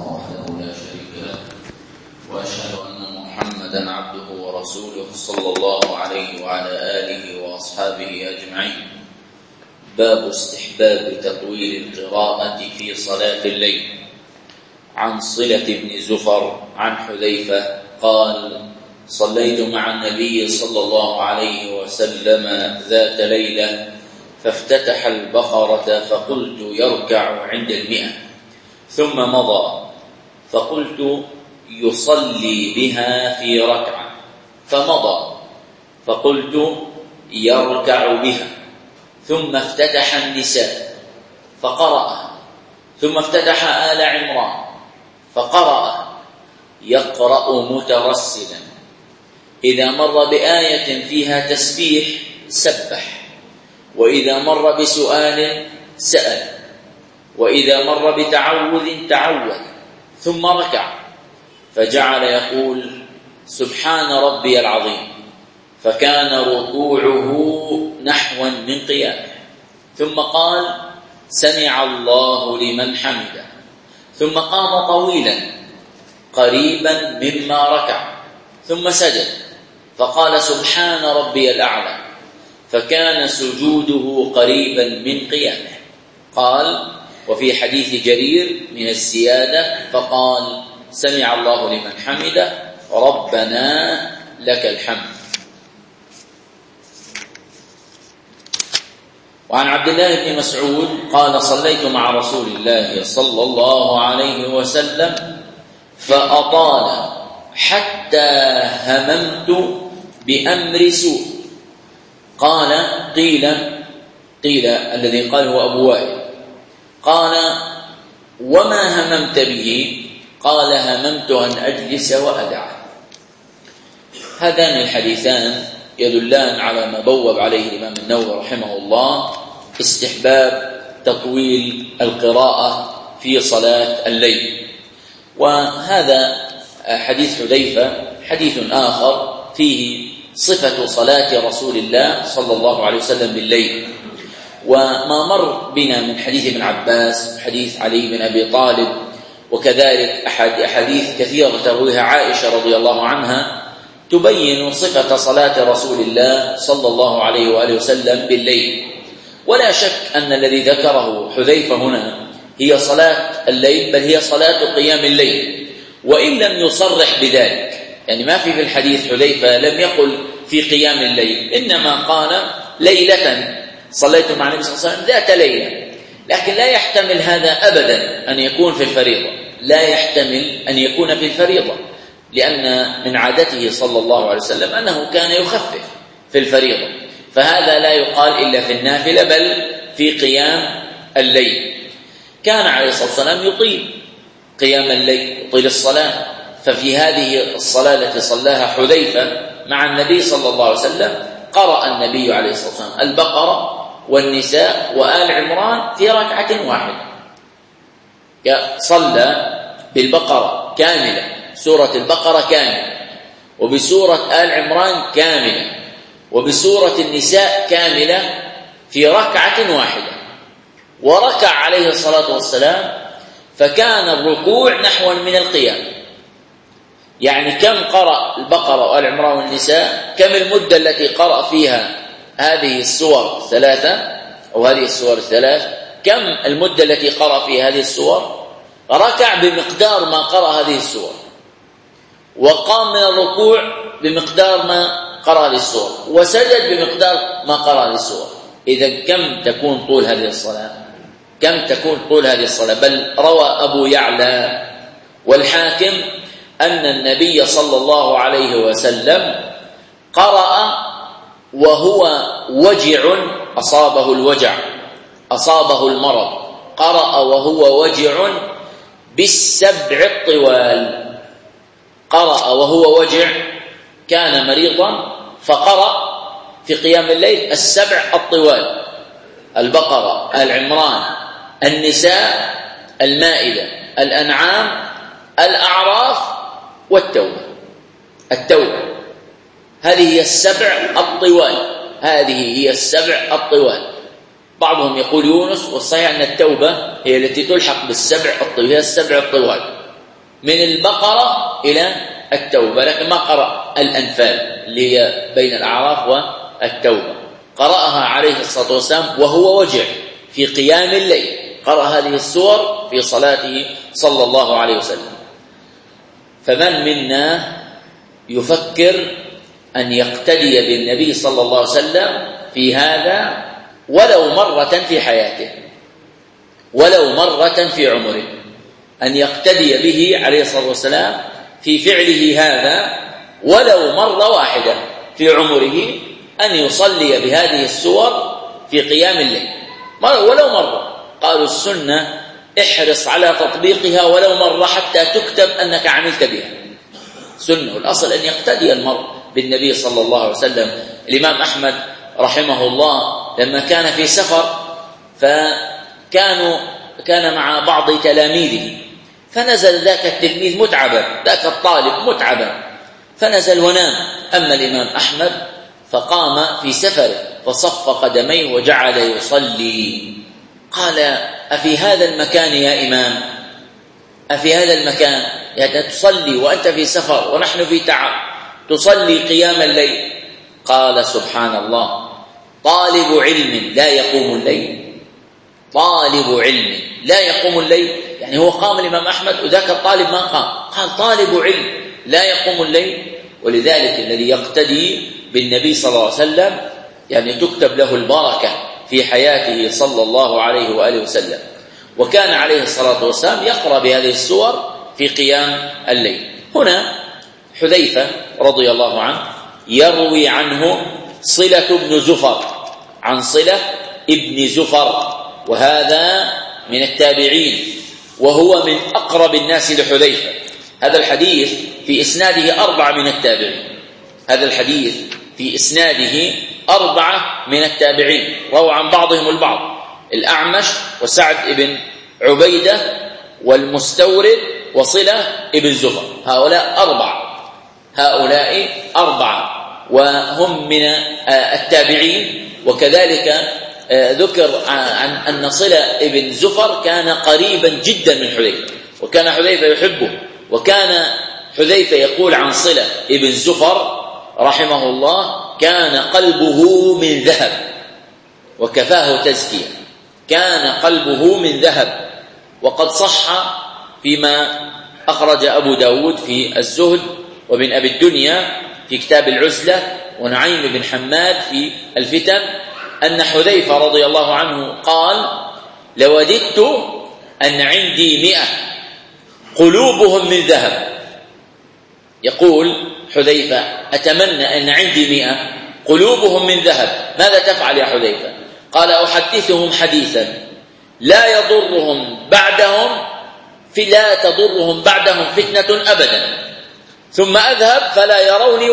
وحده لا شريك له وأشهد أن محمدا عبده ورسوله صلى الله عليه وعلى آله وأصحابه أجمعين. باب استحباب تطويل القراءة في صلاة الليل. عن صلة بن زفر عن حذيفة قال: صليت مع النبي صلى الله عليه وسلم ذات ليلة فافتتح البقرة فقلت يركع عند 100 ثم مضى فقلت يصلي بها في ركعة فمضى فقلت يركع بها ثم افتتح النساء فقرأ ثم افتتح آل عمران فقرأ يقرأ مترسلا إذا مر بآية فيها تسبيح سبح، وإذا مر بسؤال سأل، وإذا مر بتعوذ تعوذ، ثم ركع فجعل يقول سبحان ربي العظيم، فكان ركوعه نحوا من قيامه، ثم قال سمع الله لمن حمده، ثم قام طويلا قريبا مما ركع، ثم سجد فقال سبحان ربي الأعلى، فكان سجوده قريبا من قيامه. قال: وفي حديث جرير من الزيادة فقال سمع الله لمن حمده ربنا لك الحمد. وعن عبد الله بن مسعود قال: صليت مع رسول الله صلى الله عليه وسلم فأطال حتى هممت بأمر سوء. قال: قيل الذي قال هو أبو وائل، قال: وما هممت به؟ قال: هممت أن أجلس وأدعه. هذان الحديثان يدلان على ما بوب عليه الإمام النووي رحمه الله: استحباب تطويل القراءة في صلاة الليل. وهذا حديث حذيفة حديث آخر فيه صفة صلاة رسول الله صلى الله عليه وسلم بالليل. وما مر بنا من حديث ابن عباس وحديث علي بن أبي طالب، وكذلك أحاديث كثيرة ترويها عائشة رضي الله عنها تبين صفة صلاة رسول الله صلى الله عليه وآله وسلم بالليل. ولا شك أن الذي ذكره حذيفة هنا هي صلاة الليل، بل هي صلاة قيام الليل، وإن لم يصرح بذلك. يعني ما في الحديث حذيفة لم يقل في قيام الليل، إنما قال ليلة صليت مع النبي صلى الله عليه وسلم ذات ليلة، لكن لا يحتمل هذا أبدا أن يكون في الفريضة، لا يحتمل أن يكون في الفريضة، لأن من عادته صلى الله عليه وسلم أنه كان يخفف في الفريضة، فهذا لا يقال إلا في النافلة بل في قيام الليل. كان عليه الصلاة والسلام يطيل قيام الليل، يطيل الصلاة. ففي هذه الصلاة التي صلاها حذيفة مع النبي صلى الله عليه وسلم قرأ النبي عليه الصلاة والسلام البقرة والنساء وآل عمران في ركعة واحدة. صلى بالبقرة كاملة، سورة البقرة كاملة، وبسورة آل عمران كاملة، وبسورة النساء كاملة في ركعة واحدة. وركع عليه الصلاة والسلام فكان الركوع نحوا من القيام. يعني كم قرأ البقرة وآل عمران والنساء؟ كم المدة التي قرأ فيها هذه السور الثلاثة أو هذه السور الثلاث؟ كم المدة التي قرأ فيها هذه السور؟ ركع بمقدار ما قرأ هذه السور، وقام من الركوع بمقدار ما قرأ هذه السور، وسجد بمقدار ما قرأ هذه السور. إذا كم تكون طول هذه الصلاة؟ كم تكون طول هذه الصلاة؟ بل روى أبو يعلى والحاكم أن النبي صلى الله عليه وسلم قرأ وهو وجع أصابه الوجع، أصابه المرض، قرأ وهو وجع بالسبع الطوال. قرأ وهو وجع، كان مريضا فقرأ في قيام الليل السبع الطوال: البقرة، آل عمران، النساء، المائدة، الأنعام، الأعراف، والتوبة. التوبة هذه هي السبع الطوال، هذه هي السبع الطوال. بعضهم يقول يونس، والصحيح أن التوبة هي التي تلحق بالسبع الطوال، هي السبع الطوال. من البقرة إلى التوبة، لكن ما قرأ الأنفال اللي هي بين الأعراف والتوبة، قرأها عليه الصلاة والسلام وهو وجع في قيام الليل، قرأ هذه السور في صلاته صلى الله عليه وسلم. فمن منا يفكر أن يقتدي بالنبي صلى الله عليه وسلم في هذا ولو مرة في حياته، ولو مرة في عمره، أن يقتدي به عليه الصلاة والسلام في فعله هذا ولو مرة واحدة في عمره، أن يصلي بهذه السور في قيام الليل ولو مرة. قالوا السنة احرص على تطبيقها ولو مرة حتى تكتب أنك عملت بها سنة. الأصل أن يقتدي المرء بالنبي صلى الله عليه وسلم. الإمام أحمد رحمه الله لما كان في سفر كان مع بعض تلاميذه، فنزل ذاك التلميذ متعبا، ذاك الطالب متعبا، فنزل ونام. أما الإمام أحمد فقام في سفره فصف قدميه وجعل يصلي. قال: أفي هذا المكان يا إمام، أفي هذا المكان يعني تصلي وأنت في سفر ونحن في تعب، تصلي قيام الليل؟ قال: سبحان الله، طالب علم لا يقوم الليل، طالب علم لا يقوم الليل. يعني هو قام الإمام أحمد وذاك الطالب ما قام، قال طالب علم لا يقوم الليل. ولذلك الذي يقتدي بالنبي صلى الله عليه وسلم يعني تكتب له البركة في حياته صلى الله عليه وآله وسلم. وكان عليه الصلاة والسلام يقرأ بهذه السور في قيام الليل. هنا حذيفة رضي الله عنه يروي عنه صلة بن زفر، عن صلة ابن زفر، وهذا من التابعين وهو من أقرب الناس لحذيفة. هذا الحديث في إسناده 4 من التابعين، هذا الحديث في إسناده 4 من التابعين، روى عن بعضهم البعض: الأعمش وسعد بن عبيدة والمستورد وصلة ابن زفر. هؤلاء 4 وهم من التابعين. وكذلك ذكر عن أن صلة ابن زفر كان قريبا جدا من حذيفة، وكان حذيفة يحبه، وكان حذيفة يقول عن صلة ابن زفر رحمه الله: كان قلبه من ذهب وكفاه تزكية، كان قلبه من ذهب. وقد صح فيما أخرج أبو داود في الزهد، وابن أبي الدنيا في كتاب العزلة، ونعيم بن حماد في الفتن، أن حذيفة رضي الله عنه قال: لوددت أن عندي 100 قلوبهم من ذهب. يقول حذيفة: أتمنى أن عندي 100 قلوبهم من ذهب، ماذا تفعل يا حذيفة؟ قال: أحدثهم حديثا لا تضرهم بعدهم فتنة أبدا، ثم أذهب فلا يروني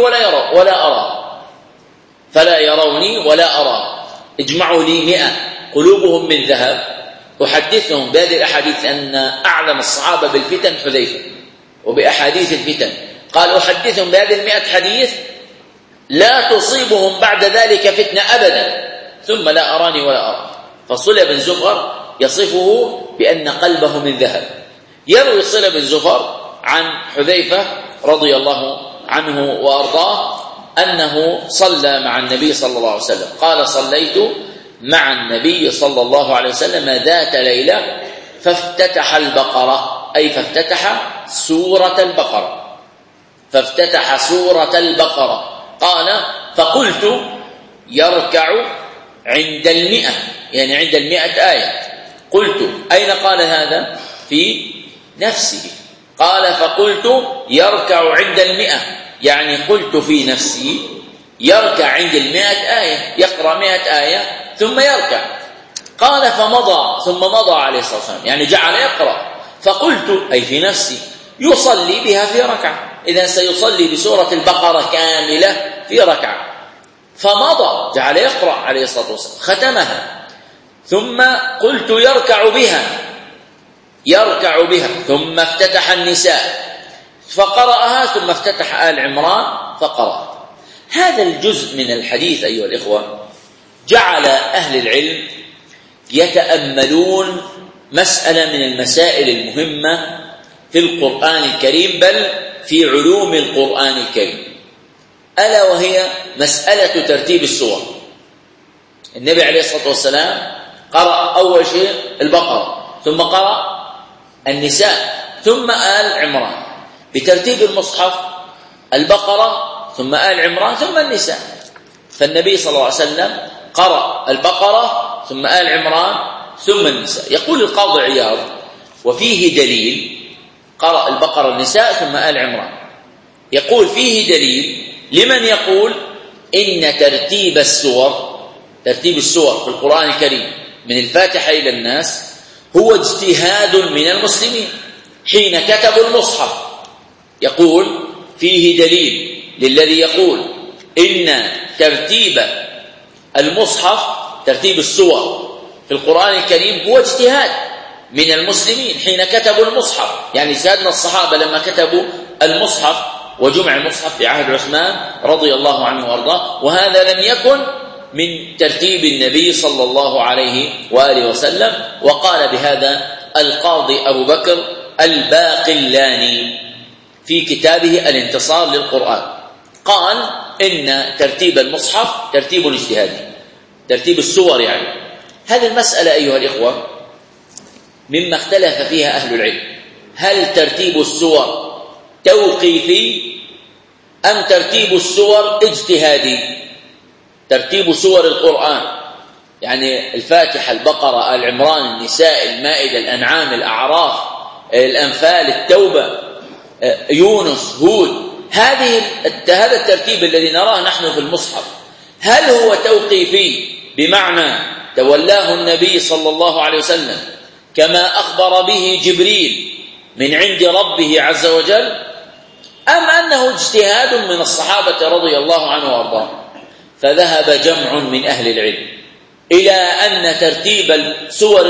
ولا أرى، اجمعوا لي 100 قلوبهم من ذهب، أحدثهم بهذه الأحاديث. أن أعلم الصحابة بالفتن حذيفة وبأحاديث الفتن، قال: أحدثهم بهذه 100 حديث لا تصيبهم بعد ذلك فتنة أبدا، ثم لا أراني ولا أرى. فصلة بن زفر يصفه بأن قلبه من ذهب. يروي صلة بن زفر عن حذيفة رضي الله عنه وأرضاه أنه صلى مع النبي صلى الله عليه وسلم. قال: صليت مع النبي صلى الله عليه وسلم ذات ليلة فافتتح البقرة، أي فافتتح سورة البقرة. قال: فقلت: يركع عند 100، يعني عند 100 آية. قلت: أين قال هذا؟ في نفسه. قال: فقلت: يركع عند 100، يعني قلت في نفسي يركع عند 100 آية، يقرأ 100 آية ثم يركع. قال: ثم مضى عليه الصلاة والسلام، يعني جعل يقرأ. فقلت، أي في نفسي، يصلي بها في ركعة، إذا سيصلي بسورة البقرة كاملة في ركعة. فمضى، جعل يقرأ عليه الصلاة والسلام، ختمها. ثم قلت: يركع بها، ثم افتتح النساء فقرأها، ثم افتتح آل عمران فقرأ. هذا الجزء من الحديث أيها الإخوة جعل أهل العلم يتأملون مسألة من المسائل المهمة في القرآن الكريم، بل في علوم القرآن الكريم، ألا وهي مسألة ترتيب السور. النبي عليه الصلاة والسلام قرأ أول شيء البقرة، ثم قرأ النساء، ثم آل عمران، بترتيب المصحف: البقرة ثم آل عمران ثم النساء. فالنبي صلى الله عليه وسلم قرأ البقرة ثم آل عمران ثم النساء. يقول القاضي عياض: وفيه دليل، قرأ البقرة النساء ثم آل عمران، يقول فيه دليل لمن يقول إن ترتيب السور في القرآن الكريم من الفاتحة إلى الناس هو اجتهاد من المسلمين حين كتبوا المصحف. يقول فيه دليل للذي يقول إن ترتيب المصحف، ترتيب السور في القرآن الكريم هو اجتهاد من المسلمين حين كتبوا المصحف، يعني سادنا الصحابة لما كتبوا المصحف وجمع المصحف في عهد عثمان رضي الله عنه وارضاه، وهذا لم يكن من ترتيب النبي صلى الله عليه وآله وسلم. وقال بهذا القاضي أبو بكر الباقلاني في كتابه الانتصار للقرآن، قال إن ترتيب المصحف ترتيب اجتهادي، ترتيب السور يعني. هذه المسألة أيها الإخوة مما اختلف فيها أهل العلم: هل ترتيب السور توقيفي أم ترتيب السور اجتهادي؟ ترتيب سور القرآن يعني الفاتحة، البقرة، آل عمران، النساء، المائدة، الأنعام، الأعراف، الأنفال، التوبة، يونس، هود، هذا الترتيب الذي نراه نحن في المصحف، هل هو توقيفي بمعنى تولاه النبي صلى الله عليه وسلم كما أخبر به جبريل من عند ربه عز وجل، أم أنه اجتهاد من الصحابة رضي الله عنه وارضاه؟ فذهب جمع من أهل العلم إلى أن ترتيب سور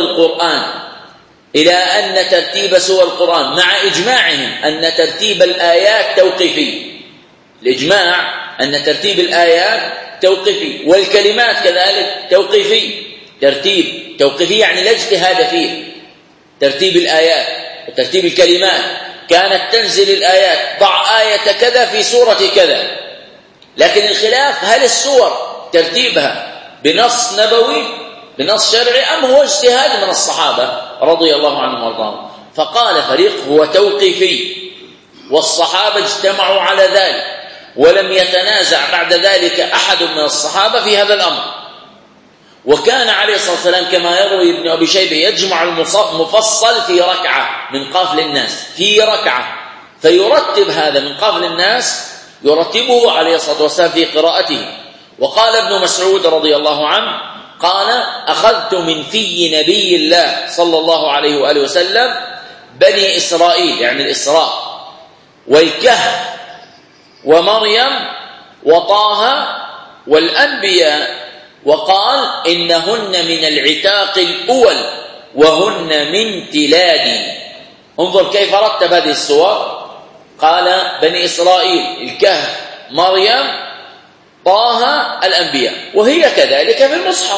القرآن مع إجماعهم أن ترتيب الآيات توقيفي، الإجماع أن ترتيب الآيات توقيفي، والكلمات كذلك توقيفي. ترتيب توقيفي يعني لا اجتهاد فيه. ترتيب الآيات وترتيب الكلمات، كانت تنزل الآيات: ضع آية كذا في سورة كذا، لكن الخلاف هل السور ترتيبها بنص نبوي بنص شرعي أم هو اجتهاد من الصحابة رضي الله عنهم وارضاهم. فقال فريق هو توقيفي، والصحابة اجتمعوا على ذلك، ولم يتنازع بعد ذلك أحد من الصحابة في هذا الأمر. وكان عليه الصلاة والسلام كما يروي ابن أبي شيبة يجمع المفصل في ركعة من قافل الناس، في ركعة، فيرتب هذا من قافل الناس، يرتبه عليه الصلاة والسلام في قراءته. وقال ابن مسعود رضي الله عنه قال: أخذت من في نبي الله صلى الله عليه وآله وسلم بني إسرائيل، يعني الإسراء، والكهف، ومريم، وطه، والأنبياء، وقال: إنهن من العتاق الأول وهن من تلادي. انظر كيف رتب هذه السور، قال: بني إسرائيل، الكهف، مريم، طه، الأنبياء، وهي كذلك في المصحف،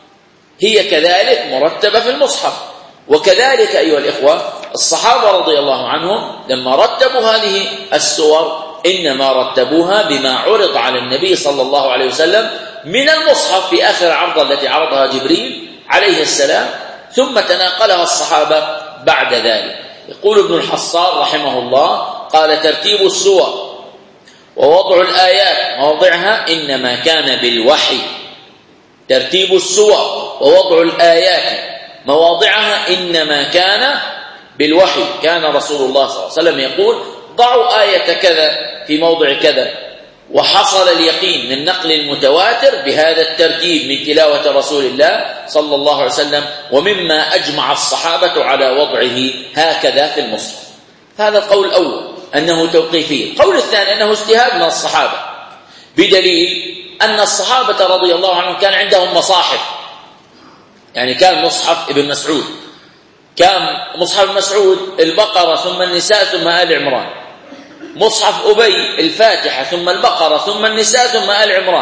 هي كذلك مرتبة في المصحف. وكذلك أيها الإخوة الصحابة رضي الله عنهم لما رتبوا هذه السور إنما رتبوها بما عرض على النبي صلى الله عليه وسلم من المصحف في آخر عرضة التي عرضها جبريل عليه السلام، ثم تناقلها الصحابة بعد ذلك. يقول ابن الحصار رحمه الله: قال: ترتيب السور ووضع الآيات مواضعها إنما كان بالوحي. ترتيب السور ووضع الآيات مواضعها إنما كان بالوحي. كان رسول الله صلى الله عليه وسلم يقول: ضعوا آية كذا في موضع كذا، وحصل اليقين من نقل المتواتر بهذا الترتيب من تلاوة رسول الله صلى الله عليه وسلم، ومما أجمع الصحابة على وضعه هكذا في المصحف. هذا القول الأول أنه توقيفي. القول الثاني أنه اجتهاد من الصحابة، بدليل أن الصحابة رضي الله عنهم كان عندهم مصاحف، يعني كان مصحف ابن مسعود، كان مصحف مسعود البقرة ثم النساء ثم آل عمران، مصحف أبي الفاتحة ثم البقرة ثم النساء ثم آل عمران،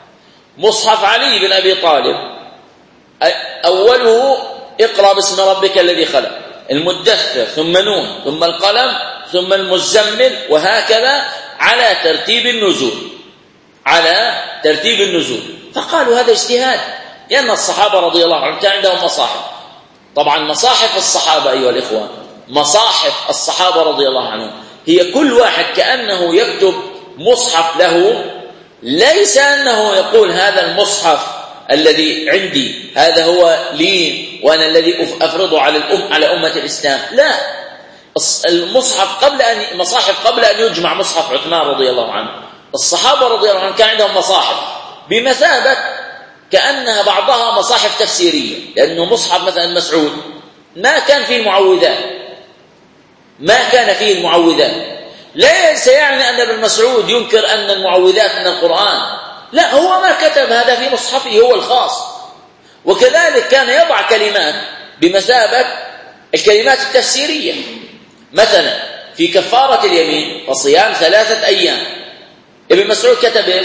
مصحف علي بن أبي طالب أوله اقرأ باسم ربك الذي خلق، المدثر ثم نون ثم القلم ثم المزمل، وهكذا على ترتيب النزول. فقالوا هذا اجتهاد، لأن الصحابة رضي الله عنهم كان عندهم مصاحف. طبعا مصاحف الصحابة أيها الإخوان، مصاحف الصحابة رضي الله عنهم هي كل واحد كأنه يكتب مصحف له، ليس أنه يقول هذا المصحف الذي عندي هذا هو لي وأنا الذي أفرضه على أمة الإسلام، لا. المصحف مصاحف قبل أن يجمع مصحف عثمان رضي الله عنه، الصحابة رضي الله عنهم كان عندهم مصاحف بمثابة كأنها بعضها مصاحف تفسيرية، لأنه مصحف مثلا مسعود ما كان فيه المعوذات، ليس يعني أن ابن مسعود ينكر أن المعوذات من القرآن، لا، هو ما كتب هذا في مصحفه هو الخاص. وكذلك كان يضع كلمات بمثابة الكلمات التفسيرية، مثلا في كفارة اليمين وصيام 3 أيام، ابن مسعود كتب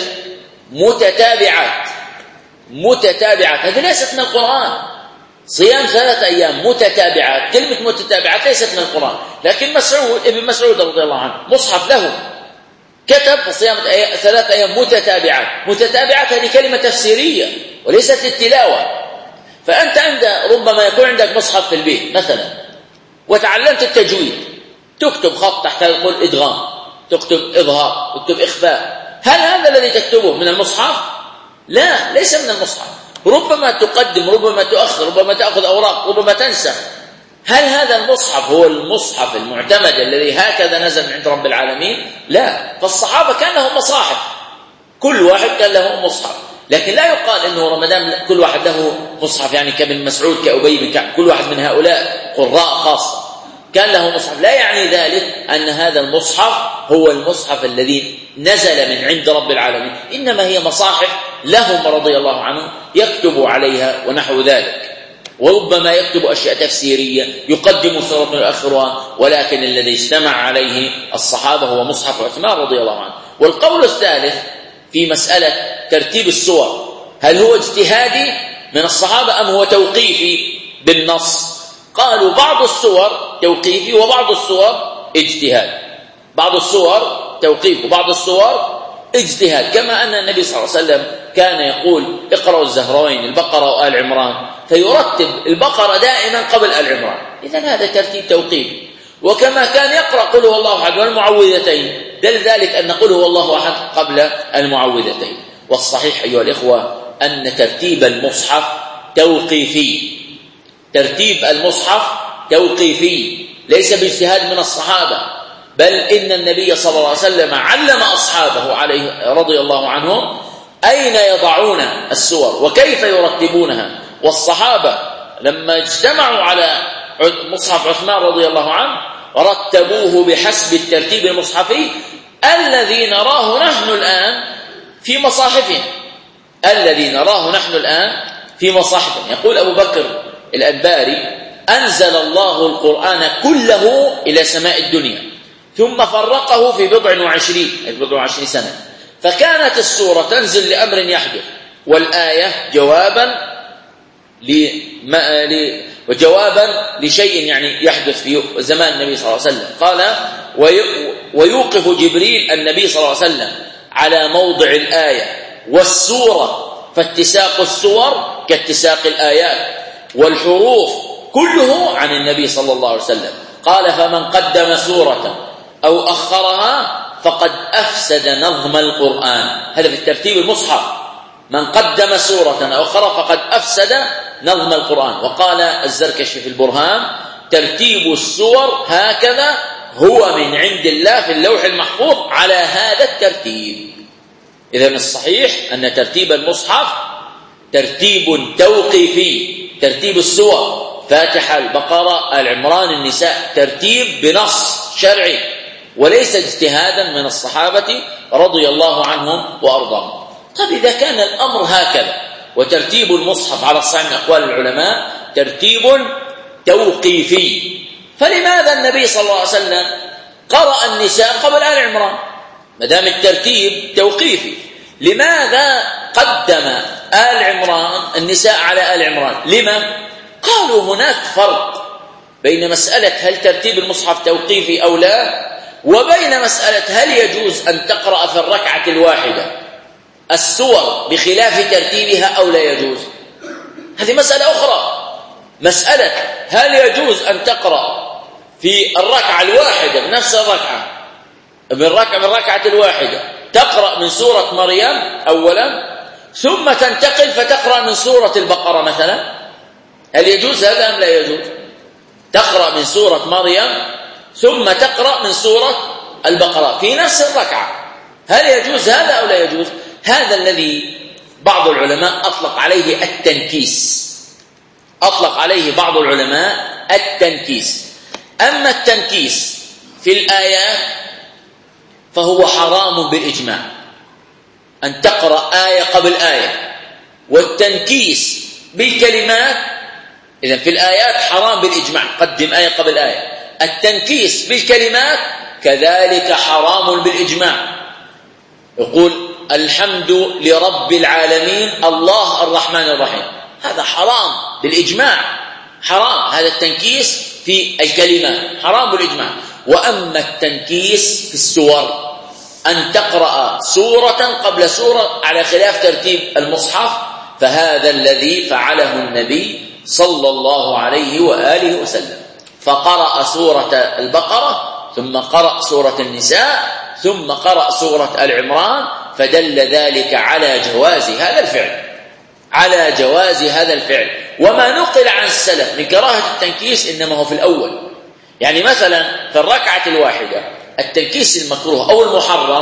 متتابعات، هذه ليست من القرآن. صيام 3 أيام متتابعات، كلمة متتابعات ليست من القرآن، لكن ابن مسعود رضي الله عنه مصحف له كتب صيام 3 أيام متتابعات، هذه كلمة تفسيرية وليست التلاوة. فأنت ربما يكون عندك مصحف في البيت مثلا وتعلمت التجويد، تكتب خط تحت يقول إدغام، تكتب إظهار، تكتب إخفاء، هل هذا الذي تكتبه من المصحف؟ لا، ليس من المصحف. ربما تقدم، ربما تؤخر، ربما تأخذ أوراق، ربما تنسى. هل هذا المصحف هو المصحف المعتمد الذي هكذا نزل من عند رب العالمين؟ لا. فالصحابة كان لهم مصاحف، كل واحد كان له مصحف، لكن لا يقال انه رمضان كل واحد له مصحف، يعني كابن مسعود كأبي بن كعب، كل واحد من هؤلاء قراء خاصة كان له مصحف، لا يعني ذلك أن هذا المصحف هو المصحف الذي نزل من عند رب العالمين، إنما هي مصاحف لهم رضي الله عنهم يكتب عليها ونحو ذلك. وربما يكتب أشياء تفسيرية، يقدم سورة ويؤخرها، ولكن الذي اجتمع عليه الصحابة هو مصحف عثمان رضي الله عنه. والقول الثالث في مسألة ترتيب السور، هل هو اجتهادي من الصحابة أم هو توقيفي بالنص؟ قالوا بعض السور توقيفي وبعض السور اجتهاد، بعض السور توقيف وبعض السور اجتهاد، كما أن النبي صلى الله عليه وسلم كان يقول اقرأوا الزهرين البقرة وآل عمران، فيرتب البقرة دائما قبل آل عمران، إذن هذا ترتيب توقيفي. وكما كان يقرأ قل هو الله أحد والمعوذتين، دل ذلك أن قل هو الله أحد قبل المعوذتين. والصحيح أيها الإخوة أن ترتيب المصحف توقيفي، ترتيب المصحف توقيفي ليس باجتهاد من الصحابة، بل إن النبي صلى الله عليه وسلم علم أصحابه عليه رضي الله عنهم أين يضعون السور وكيف يرتبونها. والصحابة لما اجتمعوا على مصحف عثمان رضي الله عنه رتبوه بحسب الترتيب المصحفي الذي نراه نحن الآن في مصاحفنا، الذي نراه نحن الآن في مصاحفنا. يقول أبو بكر الأنباري أنزل الله القرآن كله إلى سماء الدنيا ثم فرقه في 24 سنة، فكانت السورة تنزل لأمر يحدث، والآية جوابا لشيء يعني يحدث في زمان النبي صلى الله عليه وسلم. قال ويوقف جبريل النبي صلى الله عليه وسلم على موضع الآية والسورة، فاتساق السور كاتساق الآيات، والحروف كله عن النبي صلى الله عليه وسلم. قال فمن قدم سورة أو أخرها فقد أفسد نظم القرآن، هذا في الترتيب المصحف، من قدم سورة أو أخرها فقد أفسد نظم القرآن. وقال الزركشي في البرهان ترتيب السور هكذا هو من عند الله في اللوح المحفوظ على هذا الترتيب. إذن الصحيح أن ترتيب المصحف ترتيب توقيفي، ترتيب السور فاتحة البقرة آل عمران النساء ترتيب بنص شرعي وليس اجتهادا من الصحابة رضي الله عنهم وأرضاهم. طيب إذا كان الأمر هكذا وترتيب المصحف على الصحيح من أقوال العلماء ترتيب توقيفي، فلماذا النبي صلى الله عليه وسلم قرأ النساء قبل آل عمران ما دام الترتيب توقيفي؟ لماذا قدم آل عمران النساء على آل عمران؟ لما؟ قالوا هناك فرق بين مسألة هل ترتيب المصحف توقيفي أو لا، وبين مسألة هل يجوز أن تقرأ في الركعة الواحدة السور بخلاف ترتيبها أو لا يجوز. هذه مسألة أخرى. مسألة هل يجوز أن تقرأ في الركعة الواحدة بنفس الركعة بالركعة الواحدة تقرأ من سورة مريم أولا ثم تنتقل فتقرأ من سورة البقرة مثلا، هل يجوز هذا أم لا يجوز؟ تقرأ من سورة مريم ثم تقرأ من سورة البقرة في نفس الركعة، هل يجوز هذا أو لا يجوز؟ هذا الذي بعض العلماء أطلق عليه التنكيس، أطلق عليه بعض العلماء التنكيس. أما التنكيس في الآيات فهو حرام بالإجماع، أن تقرأ آية قبل آية. والتنكيس بالكلمات إذن في الآيات حرام بالإجماع، قدم آية قبل آية. التنكيس بالكلمات كذلك حرام بالإجماع. يقول الحمد لرب العالمين الله الرحمن الرحيم، هذا حرام بالإجماع، حرام. هذا التنكيس في الكلمات حرام بالإجماع. وأما التنكيس في السور، أن تقرأ سورة قبل سورة على خلاف ترتيب المصحف، فهذا الذي فعله النبي صلى الله عليه وآله وسلم، فقرأ سورة البقرة ثم قرأ سورة النساء ثم قرأ سورة العمران، فدل ذلك على جواز هذا الفعل، على جواز هذا الفعل. وما نقل عن السلف من كراهة التنكيس إنما هو في الأول. يعني مثلا في الركعة الواحدة التنكيس المكروه أو المحرم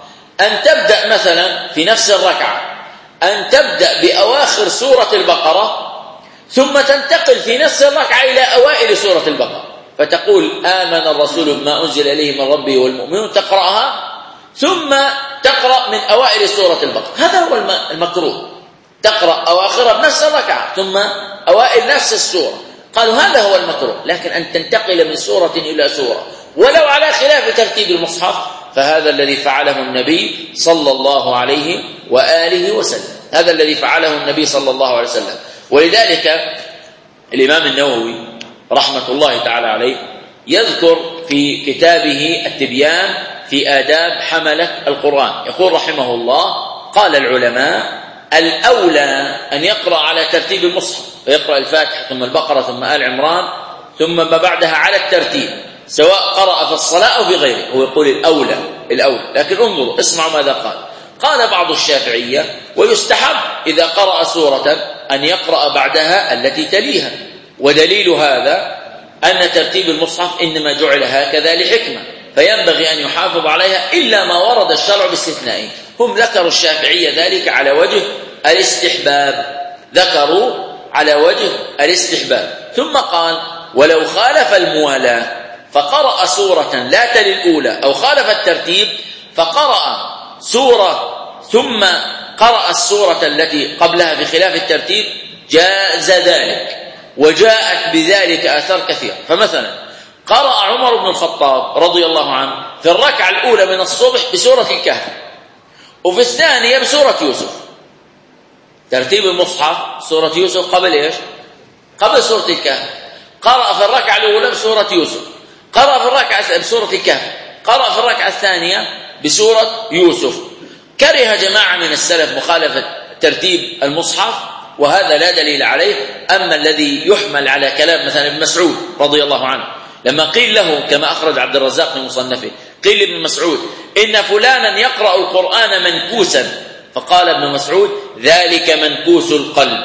أن تبدأ مثلا في نفس الركعة أن تبدأ بأواخر سورة البقرة ثم تنتقل في نفس الركعة إلى أوائل سورة البقرة، فتقول آمن الرسول بما أنزل إليه من ربه والمؤمنون، تقرأها ثم تقرأ من أوائل سورة البقرة. هذا هو المكروه، تقرأ أواخرها بنفس الركعة ثم أوائل نفس السورة. قالوا هذا هو المكروه. لكن أن تنتقل من سورة إلى سورة ولو على خلاف ترتيب المصحف فهذا الذي فعله النبي صلى الله عليه وآله وسلم، هذا الذي فعله النبي صلى الله عليه وسلم. ولذلك الإمام النووي رحمة الله تعالى عليه يذكر في كتابه التبيان في آداب حملة القرآن، يقول رحمه الله قال العلماء الأولى أن يقرأ على ترتيب المصحف، فيقرأ الفاتحة ثم البقرة ثم آل عمران ثم ما بعدها على الترتيب، سواء قرأ في الصلاة أو في غيره. هو يقول الأولى. لكن انظروا اسمعوا ماذا قال. قال بعض الشافعية ويستحب إذا قرأ سورة أن يقرأ بعدها التي تليها، ودليل هذا أن ترتيب المصحف إنما جعل هكذا لحكمة، فينبغي أن يحافظ عليها إلا ما ورد الشرع باستثنائه. هم ذكروا الشافعية ذلك على وجه الاستحباب، ذكروا على وجه الاستحباب. ثم قال ولو خالف الموالاة فقرأ سورة لا تلي الأولى أو خالف الترتيب فقرأ سورة ثم قرأ السورة التي قبلها بخلاف الترتيب جاز ذلك، وجاءت بذلك آثار كثيرة. فمثلا قرأ عمر بن الخطاب رضي الله عنه في الركعة الأولى من الصبح بسورة الكهف، وفي الثانية بسورة يوسف. ترتيب المصحف سورة يوسف قبل إيش؟ قبل سورة الكهف. قرأ في الركعة الأولى بسورة يوسف، قرأ في الركعة بسورة الكهف، قرأ في الركعة الثانية بسورة يوسف. كره جماعة من السلف مخالفة ترتيب المصحف، وهذا لا دليل عليه. أما الذي يحمل على كلام مثلا ابن مسعود رضي الله عنه لما قيل له كما أخرج عبد الرزاق في مصنفه، قيل لابن مسعود إن فلانا يقرأ القرآن منكوسا، فقال ابن مسعود ذلك منكوس القلب،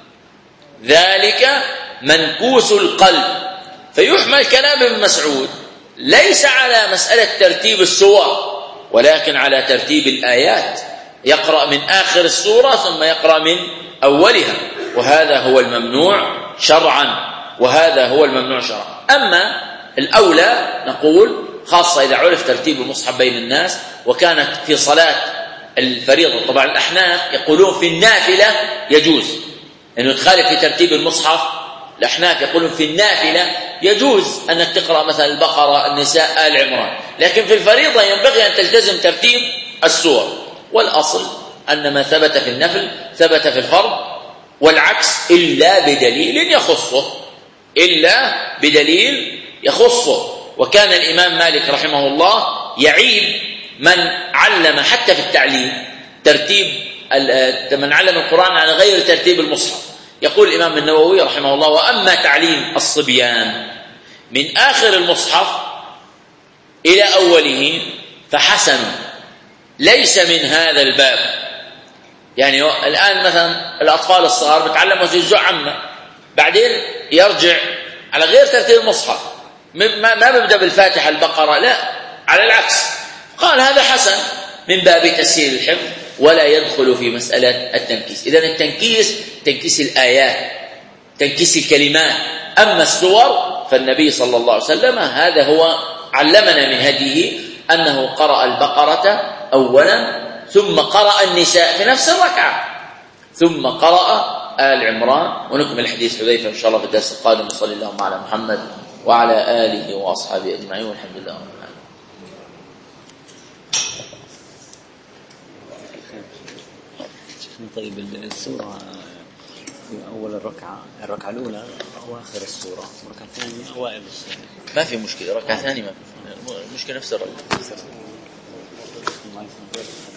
ذلك منكوس القلب. فيحمل كلام ابن مسعود ليس على مسألة ترتيب السور ولكن على ترتيب الآيات، يقرأ من آخر السورة ثم يقرأ من أولها، وهذا هو الممنوع شرعا، وهذا هو الممنوع شرعا. أما الأولى نقول خاصة إذا عرف ترتيب المصحف بين الناس وكانت في صلاة الفريضة. طبعا الأحناف يقولون في النافلة يجوز أنه تخالف في ترتيب المصحف، الأحناف يقولون في النافلة يجوز أنك تقرأ مثلا البقرة النساء آل عمران، لكن في الفريضة ينبغي أن تلتزم ترتيب السور. والأصل أن ما ثبت في النفل ثبت في الفرض، والعكس إلا بدليل يخصه، إلا بدليل يخصه. وكان الإمام مالك رحمه الله يعيب من علم حتى في التعليم ترتيب من علم القرآن على غير ترتيب المصحف. يقول الإمام النووي رحمه الله: وأما تعليم الصبيان من آخر المصحف إلى أوله فحسن، ليس من هذا الباب. يعني الآن مثلا الأطفال الصغار بتعلموا جزء عامة، بعدين يرجع على غير ترتيب المصحف، ما بيبدأ بالفاتحة البقرة، لا، على العكس. قال هذا حسن من باب تسهيل الحفظ ولا يدخل في مسألة التنكيس. إذن التنكيس تنكيس الآيات، تنكيس الكلمات. أما السور فالنبي صلى الله عليه وسلم هذا هو علمنا من هديه أنه قرأ البقرة أولا ثم قرأ النساء في نفس الركعة ثم قرأ آل عمران. ونكمل حديث حذيفة إن شاء الله في الدرس القادم. صلى الله على محمد وعلى آله وأصحابه أجمعين والحمد لله رب العالمين. طيب السورة أول الركعة الأولى أواخر السورة، الركعة الثانية أوائل السورة، ما في مشكلة. ركعة ثانية ما في مشكلة، نفس الركعة.